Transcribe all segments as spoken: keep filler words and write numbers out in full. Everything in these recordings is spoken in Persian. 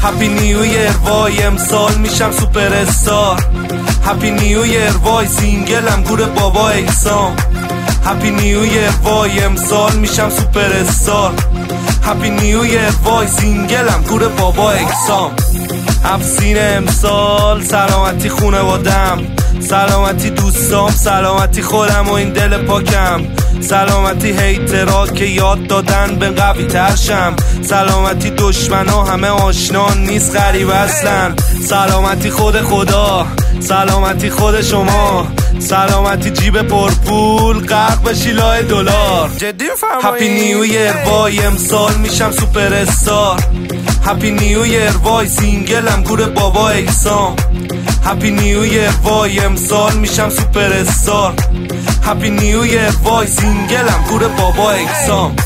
هپی نیو یر وای امسال میشم سوپر استار. هپی نیو یر وای سینگلم گور بابا اکسام. هپی نیو یر وای امسال میشم سوپر استار. هپی نیو یر وای سینگلم گور بابا اکسام. افسین امسال سلامتی خونوادم، سلامتی دوستام، سلامتی خودم و این دل پاکم، سلامتی هیترها که یاد دادن به قوی ترشم، سلامتی دشمنا همه آشنا نیست غریب اصلا، سلامتی خود خدا، سلامتی خود شما، سلامتی جیب پرپول غرق بشی لای دلار. جدی فرمایید. هپی نیو یر وای امسال میشم سوپر استار. هپی نیو یر وای سینگلم گور بابا اکسام. هپی نیو یر وای امسال میشم سوپر استار. هپی نیو یر وای سینگلم گور بابا اکسام.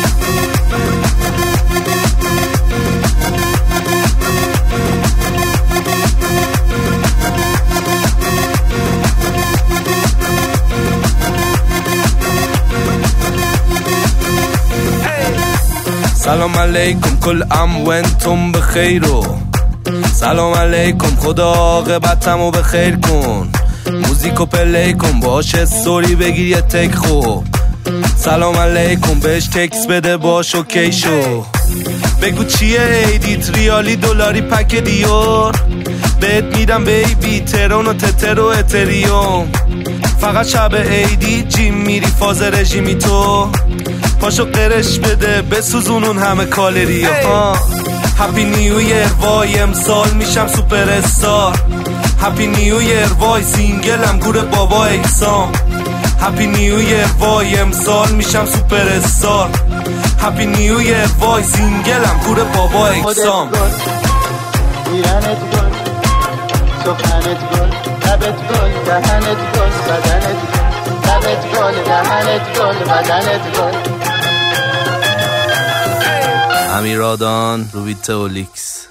سلام علیکم کل ام و انتم بخیر و سلام علیکم خدا عاقبتمو بخیر کن. موزیکو پلی کن باش استوری بگیر یه تک خوب. سلام علیکم بهش تکس بده باش اوکی شو. بگو چیه ایدیت ریالی دلاری پک دیور. بهت میدم بیبی ترون و تتر و اتریوم. فقط شب ایدی جیم میری فاز رژیمی تو. پاشو قرش بده بسوزون اون همه کالری ها. هپی نیو یر وای امسال میشم سوپر استار. هپی نیو یر وای سینگلم گور بابا اکسام. هپی نیو یر وای امسال میشم سوپر استار. هپی نیو یر وای سینگلم گور بابا اکسام. ایرانت گل، سخنت گل، لبت گل، دهنت گل، بدنت گل، لبت گل، دهنت گل، بدنت گل. امیرادان روبیت اولیکس.